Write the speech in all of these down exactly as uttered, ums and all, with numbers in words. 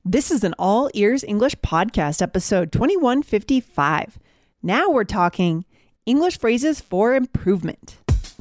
This is an All Ears English podcast, episode twenty-one fifty-five. Now we're talking English phrases for improvement.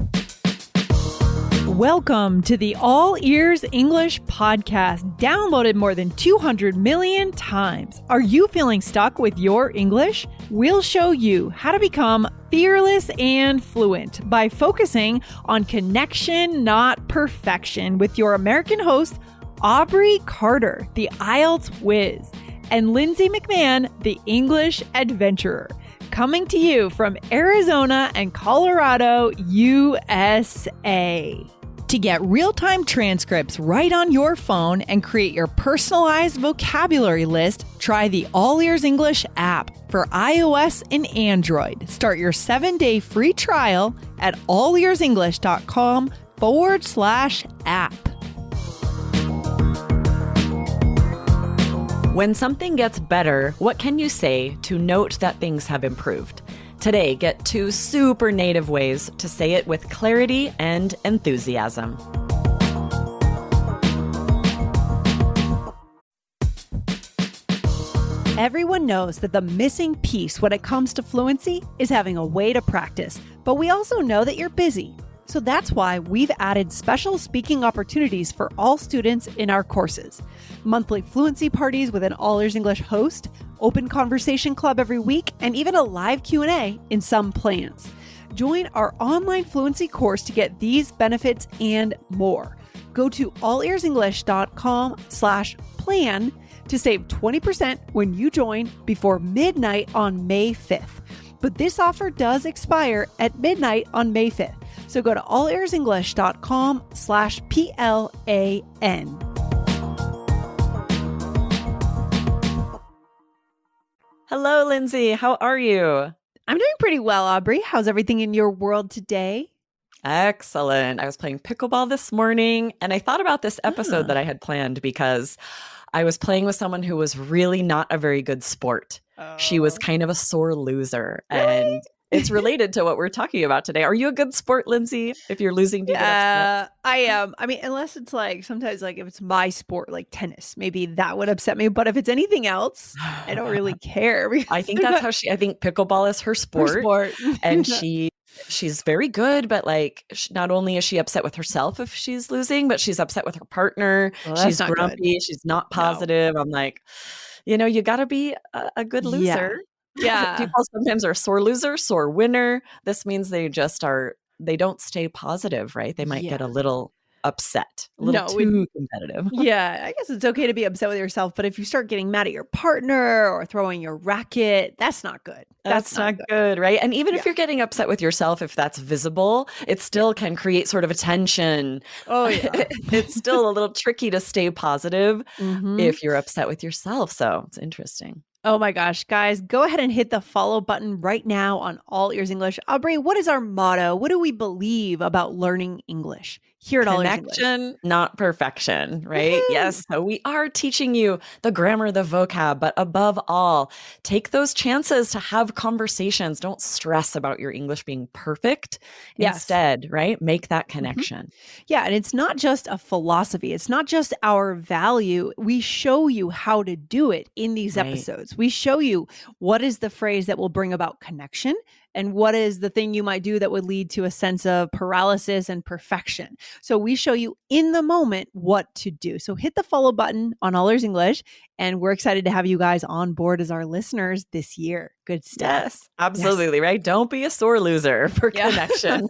Welcome to the All Ears English podcast, downloaded more than two hundred million times. Are you feeling stuck with your English? We'll show you how to become fearless and fluent by focusing on connection, not perfection, with your American host, Aubrey Carter, the I E L T S whiz, and Lindsay McMahon, the English adventurer, coming to you from Arizona and Colorado, U S A. To get real-time transcripts right on your phone and create your personalized vocabulary list, try the All Ears English app for iOS and Android. Start your seven-day free trial at allearsenglish.com forward slash app. When something gets better, what can you say to note that things have improved? Today, get two super native ways to say it with clarity and enthusiasm. Everyone knows that the missing piece when it comes to fluency is having a way to practice, but we also know that you're busy. So that's why we've added special speaking opportunities for all students in our courses. Monthly fluency parties with an All Ears English host, open conversation club every week, and even a live Q and A in some plans. Join our online fluency course to get these benefits and more. Go to allearsenglish.com slash plan to save twenty percent when you join before midnight on May fifth. But this offer does expire at midnight on May fifth. So go to allearsenglish.com slash P-L-A-N. Hello, Lindsay. How are you? I'm doing pretty well, Aubrey. How's everything in your world today? Excellent. I was playing pickleball this morning, and I thought about this episode Ah. that I had planned because I was playing with someone who was really not a very good sport. Oh. She was kind of a sore loser, Really? and it's related to what we're talking about today. Are you a good sport, Lindsay? If you're losing, do you get upset? Uh, I am. I mean, unless it's like sometimes, like if it's my sport, like tennis, maybe that would upset me. But if it's anything else, I don't really care. I think that's how she. I think pickleball is her sport, Her sport. and she she's very good. But like, sh- not only is she upset with herself if she's losing, but she's upset with her partner. Well, that's she's not good. grumpy. She's not No. positive. I'm like, you know, you got to be a, a good loser. Yeah. People sometimes are sore loser, sore winner. This means they just are, they don't stay positive, right? They might get Yeah. a little upset, a little No, we- too competitive. Yeah, I guess it's okay to be upset with yourself, but if you start getting mad at your partner or throwing your racket, that's not good. That's, not good. right? And even Yeah. if you're getting upset with yourself, if that's visible, it still can create sort of a tension. Oh, yeah. It's still a little tricky to stay positive Mhm. if you're upset with yourself. So it's interesting. Oh my gosh, guys, go ahead and hit the follow button right now on All Ears English. Aubrey, what is our motto? What do we believe about learning English here at All Ears English? Connection, not perfection, right? Woohoo! Yes. So we are teaching you the grammar, the vocab, but above all, take those chances to have conversations. Don't stress about your English being perfect. Yes. Instead, right? Make that connection. Yeah, and it's not just a philosophy. It's not just our value. We show you how to do it in these Right. episodes. We show you what is the phrase that will bring about connection and what is the thing you might do that would lead to a sense of paralysis and perfection. So we show you in the moment what to do. So hit the follow button on All Ears English, and we're excited to have you guys on board as our listeners this year. Good stuff. Yes, absolutely, right? Don't be a sore loser for Yeah. connection.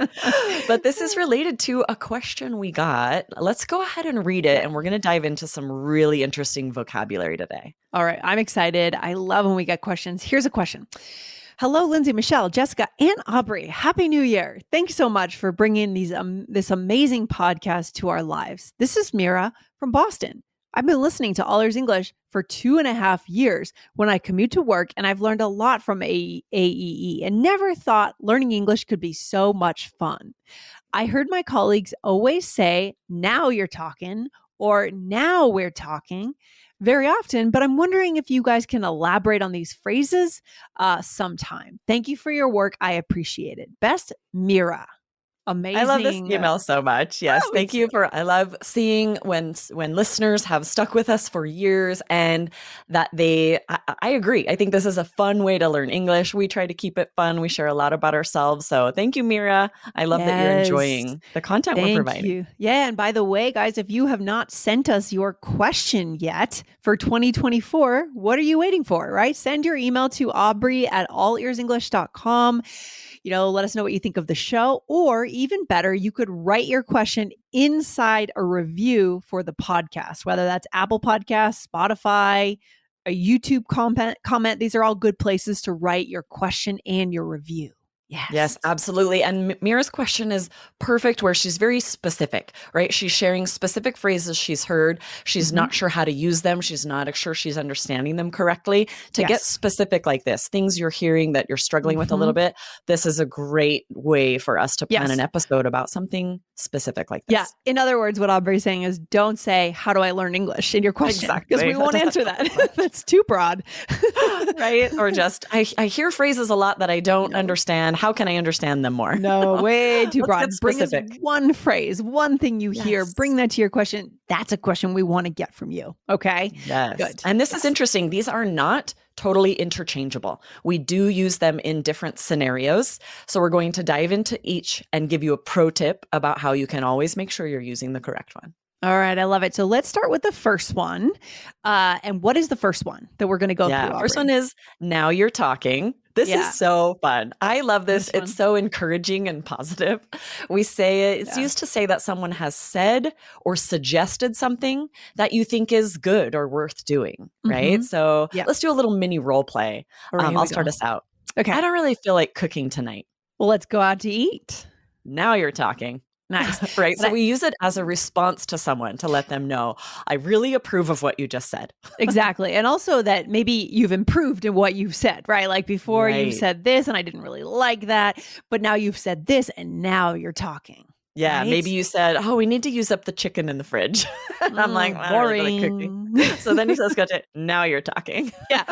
But this is related to a question we got. Let's go ahead and read it, and we're going to dive into some really interesting vocabulary today. All right, I'm excited. I love when we get questions. Here's a question. Hello, Lindsay, Michelle, Jessica, and Aubrey. Happy New Year. Thanks so much for bringing these um, this amazing podcast to our lives. This is Mira from Boston. I've been listening to All Ears English for two and a half years when I commute to work, and I've learned a lot from A E E and never thought learning English could be so much fun. I heard my colleagues always say, now you're talking, or now we're talking, very often, but I'm wondering if you guys can elaborate on these phrases uh, sometime. Thank you for your work. I appreciate it. Best, Mira. Amazing. I love this email so much. Yes. Oh, Thank you for, I love seeing when, when listeners have stuck with us for years and that they, I, I agree. I think this is a fun way to learn English. We try to keep it fun. We share a lot about ourselves. So thank you, Mira. I love yes. that you're enjoying the content Thank we're providing. You. Yeah. And by the way, guys, if you have not sent us your question yet for twenty twenty-four, what are you waiting for, right? Send your email to Aubrey at all ears english dot com. You know, let us know what you think of the show, or even better, you could write your question inside a review for the podcast, whether that's Apple Podcasts, Spotify, a YouTube comment, comment. These are all good places to write your question and your review. Yes. Yes, absolutely. And Mira's question is perfect where she's very specific, right? She's sharing specific phrases she's heard. She's mm-hmm. not sure how to use them. She's not sure she's understanding them correctly. To yes. get specific like this, things you're hearing that you're struggling mm-hmm. with a little bit, this is a great way for us to plan yes. an episode about something specific like this. Yeah. In other words, what Aubrey's saying is don't say, how do I learn English in your question? Exactly. Because we won't answer that. That's too broad. Right? Or just, I, I hear phrases a lot that I don't no. understand. How can I understand them more? No, way too broad. Bring us one phrase, one thing you yes. hear, bring that to your question. That's a question we want to get from you. Okay? Yes. Good. And this yes. is interesting. These are not totally interchangeable. We do use them in different scenarios. So we're going to dive into each and give you a pro tip about how you can always make sure you're using the correct one. All right. I love it. So let's start with the first one. Uh, and what is the first one that we're going to go yeah, through? First one is now you're talking. This yeah. is so fun. I love this. this it's so encouraging and positive. We say it, it's yeah. used to say that someone has said or suggested something that you think is good or worth doing, right? Mm-hmm. So yeah. let's do a little mini role play. Right, um, I'll start us out. Okay. I don't really feel like cooking tonight. Well, let's go out to eat. Now you're talking. Nice. Right. So I, we use it as a response to someone to let them know, I really approve of what you just said. Exactly. And also that maybe you've improved in what you've said, right? Like before right. you said this and I didn't really like that, but now you've said this and now you're talking. Yeah. Right? Maybe you said, oh, we need to use up the chicken in the fridge. And I'm like, well, boring. I don't really like cooking. So then he says, gotcha. Now you're talking. Yeah.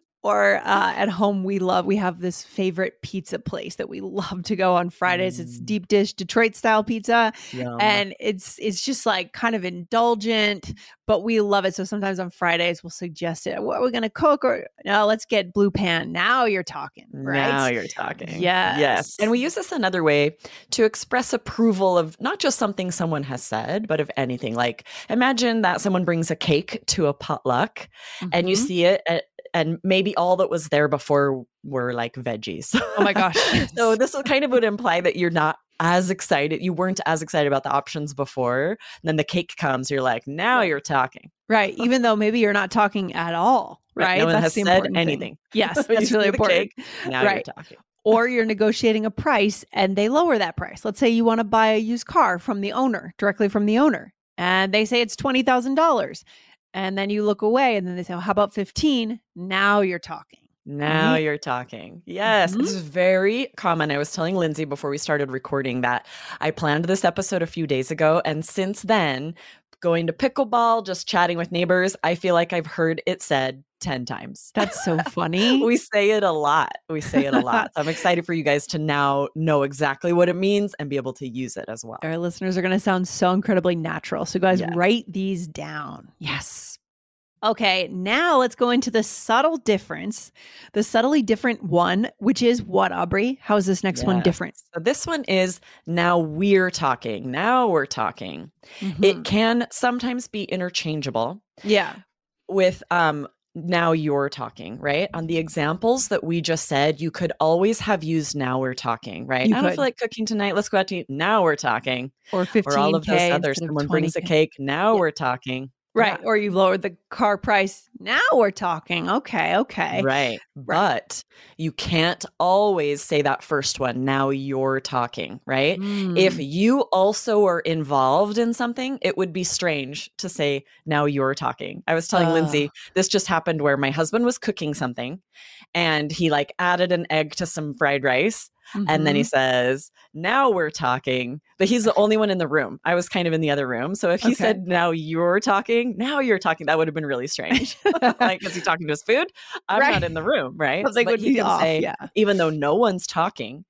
Or uh, at home, we love, we have this favorite pizza place that we love to go on Fridays. Mm. It's deep dish Detroit style pizza. Yum. And it's it's just like kind of indulgent, but we love it. So sometimes on Fridays, we'll suggest it. What are we going to cook? Or no, let's get Blue Pan. Now you're talking, right? Now you're talking. Yes. Yes. And we use this another way to express approval of not just something someone has said, but of anything. Like imagine that someone brings a cake to a potluck mm-hmm. and you see it at and maybe all that was there before were like veggies. Oh my gosh. So this kind of would imply that you're not as excited. You weren't as excited about the options before. And then the cake comes, you're like, now you're talking. Right. Even though maybe you're not talking at all. Right. right. No one that's has said anything. Thing. Yes. That's really important. Cake, now right. you're talking. Or you're negotiating a price and they lower that price. Let's say you want to buy a used car from the owner, directly from the owner. And they say it's twenty thousand dollars. And then you look away and then they say, well, how about fifteen? Now you're talking. Now right? you're talking. Yes. Mm-hmm. This is very common. I was telling Lindsay before we started recording that I planned this episode a few days ago. And since then, going to pickleball, just chatting with neighbors, I feel like I've heard it said ten times. That's so funny. We say it a lot. We say it a lot. So I'm excited for you guys to now know exactly what it means and be able to use it as well. Our listeners are going to sound so incredibly natural. So guys, yeah. write these down. Yes. Okay, now let's go into the subtle difference, the subtly different one, which is what, Aubrey? How is this next yes. one different? So this one is now we're talking. Now we're talking. Mm-hmm. It can sometimes be interchangeable. Yeah. With um now you're talking, right? On the examples that we just said, you could always have used now we're talking, right? You I could. don't feel like cooking tonight. Let's go out to eat. Now we're talking. Or fifteen K. Or all of those others. Someone brings a cake. Now yeah. we're talking. Right. Yeah. Or you've lowered the car price. Now we're talking. Okay. Okay. Right. right. But you can't always say that first one. Now you're talking, right? Mm. If you also are involved in something, it would be strange to say, now you're talking. I was telling uh. Lindsay, this just happened where my husband was cooking something and he like added an egg to some fried rice. Mm-hmm. And then he says, now we're talking, but he's the only one in the room. I was kind of in the other room. So if he okay. said, now you're talking, now you're talking, that would have been really strange. Like, is he talking to his food? I'm right. not in the room, right? Something but would he be can off, say, yeah. even though no one's talking,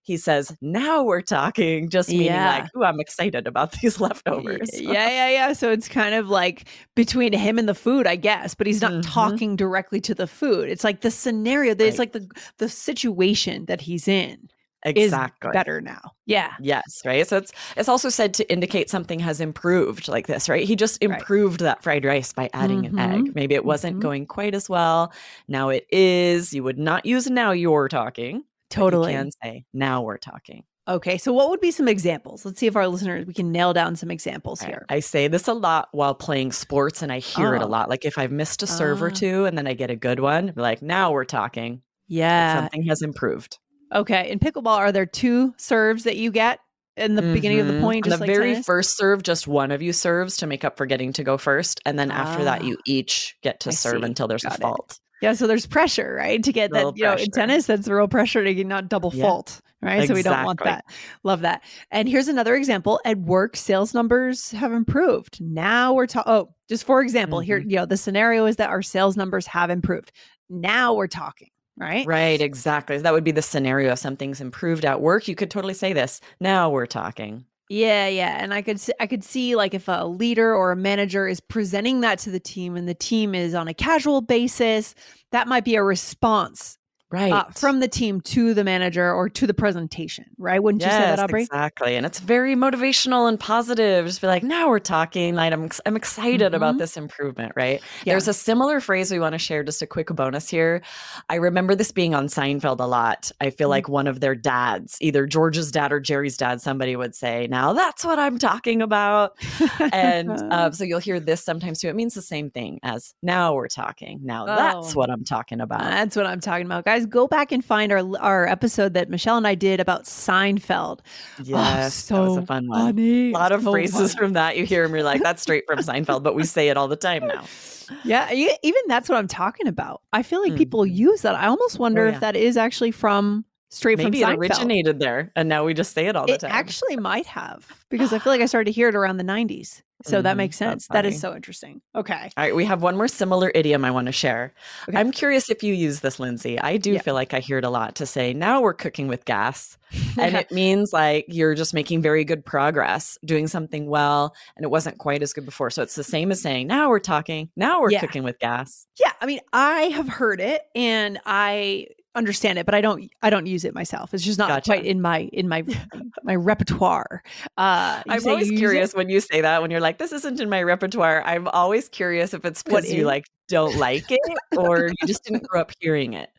he says, now we're talking, just meaning Yeah. like, ooh, I'm excited about these leftovers. Yeah, yeah, yeah. So it's kind of like between him and the food, I guess, but he's not Mhm. talking directly to the food. It's like the scenario, that it's Right. like the the situation that he's in Exactly. is better now. Yeah. Yes, right. So it's it's also said to indicate something has improved like this, right? He just Right. improved that fried rice by adding an egg. Mhm. Maybe it wasn't Mhm. going quite as well. Now it is. You would not use now you're talking. But you Totally. can say now we're talking. Okay. So what would be some examples? Let's see if our listeners, we can nail down some examples Right. here. I say this a lot while playing sports and I hear it a Oh. lot. Like if I've missed a serve or Ah. two and then I get a good one, be like now we're talking. That Yeah. something has improved. Okay. In pickleball, are there two serves that you get in the beginning of the Mhm. point, On just the like very tennis? first serve, just one of you serves to make up for getting to go first. And then after that, Ah. you each get to I serve see. until there's Got a it. fault. Yeah, so there's pressure, right? To get that, Little you know, in pressure. tennis, that's real pressure to not double Yeah. fault, right? So we don't want Exactly. that. Love that. And here's another example. At work, sales numbers have improved. Now we're talking, oh, just for example, here, Mhm. you know, the scenario is that our sales numbers have improved. Now we're talking, right? Right, exactly. That would be the scenario. If something's improved at work, you could totally say this. Now we're talking. Yeah, yeah, and I could see, I could see like if a leader or a manager is presenting that to the team and the team is on a casual basis, that might be a response Right. uh, from the team to the manager or to the presentation, right? Wouldn't you say that, Yes, Aubrey? exactly. And it's very motivational and positive. Just be like, now we're talking. Like I'm, ex- I'm excited about Mhm. this improvement, right? Yeah. There's a similar phrase we want to share, just a quick bonus here. I remember this being on Seinfeld a lot. I feel Mhm. like one of their dads, either George's dad or Jerry's dad, somebody would say, now that's what I'm talking about. And uh, so you'll hear this sometimes too. It means the same thing as now we're talking. Now that's Oh. what I'm talking about. That's what I'm talking about. Guys, go back and find our our episode that Michelle and I did about Seinfeld. Yes, oh, that was so a fun one. funny. A lot of So phrases funny. from that you hear and you're like, that's straight from Seinfeld, but we say it all the time now. Yeah, e- even that's what I'm talking about. I feel like people Mhm. use that. I almost wonder Oh, if yeah. that is actually from straight Maybe from it Seinfeld. originated there and now we just say it all the It time. actually might have, because I feel like I started to hear it around the nineties. So that Mhm, makes that's sense. That is funny. so interesting. Okay. All right, we have one more similar idiom I want to share. Okay. I'm curious if you use this, Lindsay. I do Yeah. feel like I hear it a lot to say, now we're cooking with gas. And Yeah. it means like you're just making very good progress, doing something well, and it wasn't quite as good before. So it's the same as saying, now we're talking, now we're Yeah. cooking with gas. Yeah, I mean, I have heard it and I understand it, but I don't I don't use it myself. It's just not Gotcha. quite in my in my my repertoire. Uh you I'm say always you use curious it? when you say that, when you're like, this isn't in my repertoire. I'm always curious if it's What because you is? like don't like it or you just didn't grow up hearing it.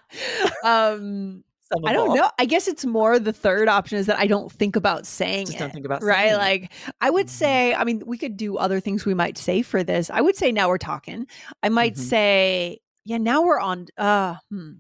um Some I of don't all. know. I guess it's more the third option is that I don't think about saying Just it. don't think about right? saying it. Like I would Mhm. say, I mean, we could do other things we might say for this. I would say now we're talking. I might Mhm. say, yeah, now we're on uh hmm.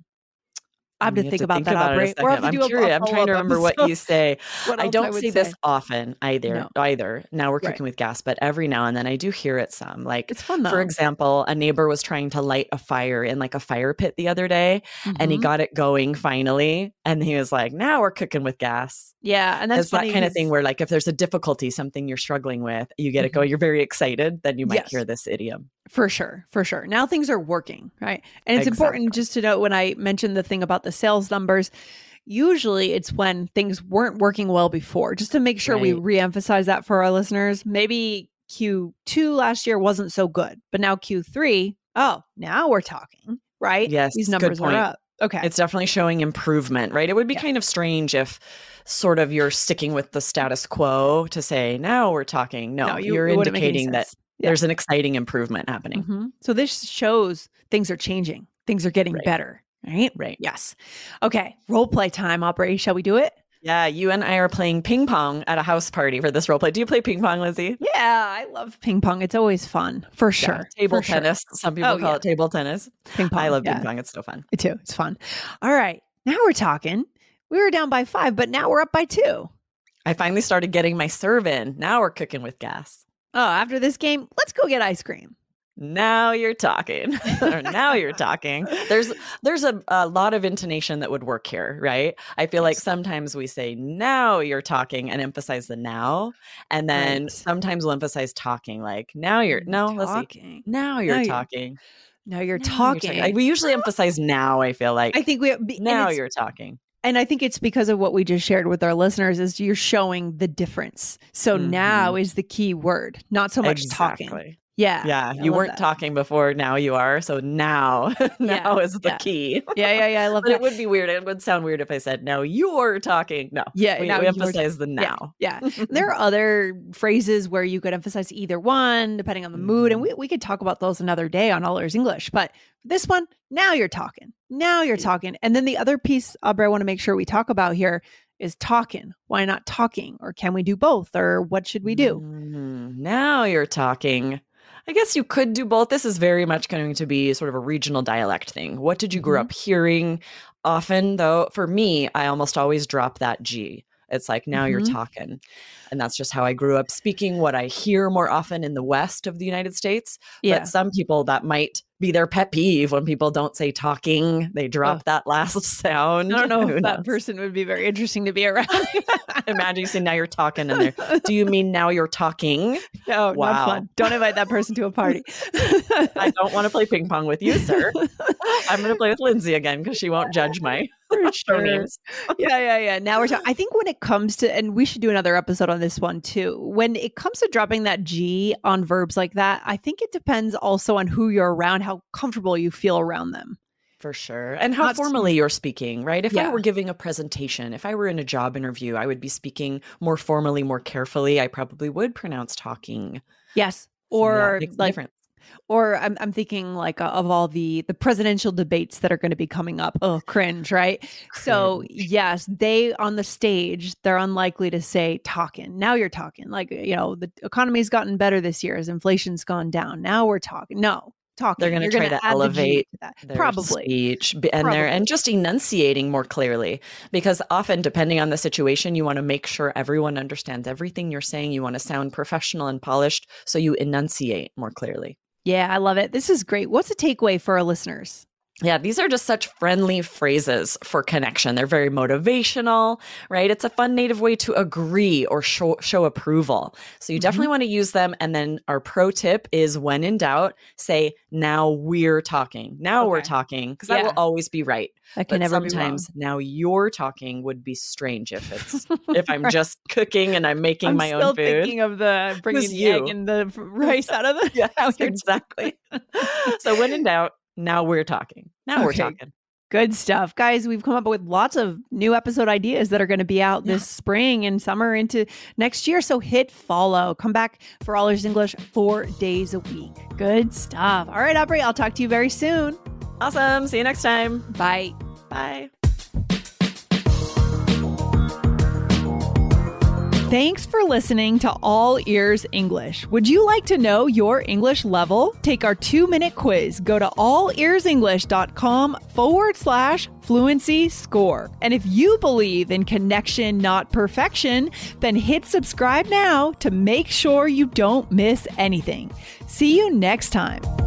I have Mm, to you have think to about think that, about it a Aubrey. Or I have second. to I'm do a, a curious. I'm trying to follow-up remember what episode. you say. What I else I don't would see say. this often either. No. Either. Now we're Right. cooking with gas, but every now and then I do hear it some. Like, It's fun though. for example, a neighbor was trying to light a fire in like a fire pit the other day, and he Mhm. got it going finally. And he was like, now we're cooking with gas. Yeah, and that's It's that funny kind of thing 'cause- where, like, if there's a difficulty, something you're struggling with, you get it Mhm. going, you're very excited, then you might Yes. hear this idiom. For sure, for sure. Now things are working, right? And it's important Exactly. just to note when I mentioned the thing about the sales numbers, usually it's when things weren't working well before, just to make sure we Right. reemphasize that for our listeners. Maybe Q two last year wasn't so good, but now Q three, oh, now we're talking, right? Yes, These good numbers are point. up. Okay. It's definitely showing improvement, right? It would be Yeah. kind of strange if sort of you're sticking with the status quo to say, now we're talking. No, No, you- you're it wouldn't make any indicating that sense. Yeah. there's an exciting improvement happening. Mhm. So this shows things are changing. Things are getting Right. better, right? Right. Yes. Okay. Role play time, Aubrey. Shall we do it? Yeah, you and I are playing ping pong at a house party for this role play. Do you play ping pong, Lizzie? Yeah, I love ping pong. It's always fun, for sure. Yeah, table for sure. tennis. Some people Oh, call yeah. it table tennis. Ping pong. I love yeah. ping pong. It's so fun. Me too. It's fun. All right. Now we're talking. We were down by five, but now we're up by two. I finally started getting my serve in. Now we're cooking with gas. Oh, after this game, let's go get ice cream. Now you're talking. Or now you're talking. There's there's a, a lot of intonation that would work here, right? I feel like Yes. sometimes we say now you're talking and emphasize the now, and then Right. sometimes we'll emphasize talking, like now you're no, let's see. talking. Now you're Now you're- talking. Now you're Now you're talking. Like, we usually emphasize now, I feel like. I think we be, and now it's- you're talking. And I think it's because of what we just shared with our listeners is you're showing the difference. So mm-hmm. now is the key word, not so much exactly. talking. Yeah. Yeah. I You weren't that. talking before. Now you are. So now, now yeah. is the yeah. key. Yeah. Yeah. Yeah. I love but that. It would be weird. It would sound weird if I said, now you're talking. No. Yeah. We, now we emphasize the yeah, now. Yeah. There are other phrases where you could emphasize either one, depending on the mm-hmm. mood. And we, we could talk about those another day on All Ears English. But this one, now you're talking. Now you're talking. And then the other piece, Aubrey, I want to make sure we talk about here is talking. Why not talking? Or can we do both? Or what should we do? Mm-hmm. Now you're talking. I guess you could do both. This is very much going to be sort of a regional dialect thing. What did you grow mm-hmm. up hearing? Often, though, for me, I almost always drop that G. It's like, now mm-hmm. you're talking. And that's just how I grew up speaking, what I hear more often in the West of the United States. Yeah. But some people, that might be their pet peeve when people don't say talking. They drop oh. that last sound. I don't know if that person would be very interesting to be around. Imagine you say, now you're talking. And they're, do you mean now you're talking? No, wow. not fun. Don't invite that person to a party. I don't want to play ping pong with you, sir. I'm going to play with Lindsay again because she won't judge my sure. names. yeah, yeah, yeah. Now we're talking. I think when it comes to, and we should do another episode on this one too. When it comes to dropping that G on verbs like that, I think it depends also on who you're around, how comfortable you feel around them. For sure. And how Not formally you're speaking, right? If yeah. I were giving a presentation, if I were in a job interview, I would be speaking more formally, more carefully. I probably would pronounce talking. Yes. So or like, difference. or I'm I'm thinking like uh, of all the the presidential debates that are going to be coming up. Oh, cringe, right? Cringe. So yes, they on the stage, they're unlikely to say talking. Now you're talking. Like, you know, the economy's gotten better this year as inflation's gone down. Now we're talking. No. Talking. They're going to try to elevate to that. their Probably. speech and Probably. they're and just enunciating more clearly, because often, depending on the situation, you want to make sure everyone understands everything you're saying. You want to sound professional and polished, so you enunciate more clearly. Yeah, I love it. This is great. What's a takeaway for our listeners? Yeah, these are just such friendly phrases for connection. They're very motivational, right? It's a fun native way to agree or show, show approval. So you mm-hmm. definitely want to use them. And then our pro tip is, when in doubt, say, now we're talking. Now okay. we're talking, because yeah. that will always be right. That can but never sometimes be wrong. Now you're talking would be strange if it's if I'm right. just cooking and I'm making I'm my still own food. Thinking of the bringing Who's the you? egg and the rice out of the yes, exactly. So when in doubt, now we're talking. Now okay. we're talking. Good stuff. Guys, we've come up with lots of new episode ideas that are going to be out yeah. this spring and summer into next year. So hit follow. Come back for All Ears English four days a week. Good stuff. All right, Aubrey, I'll talk to you very soon. Awesome. See you next time. Bye. Bye. Thanks for listening to All Ears English. Would you like to know your English level? Take our two-minute quiz. Go to allearsenglish.com forward slash fluency score. And if you believe in connection, not perfection, then hit subscribe now to make sure you don't miss anything. See you next time.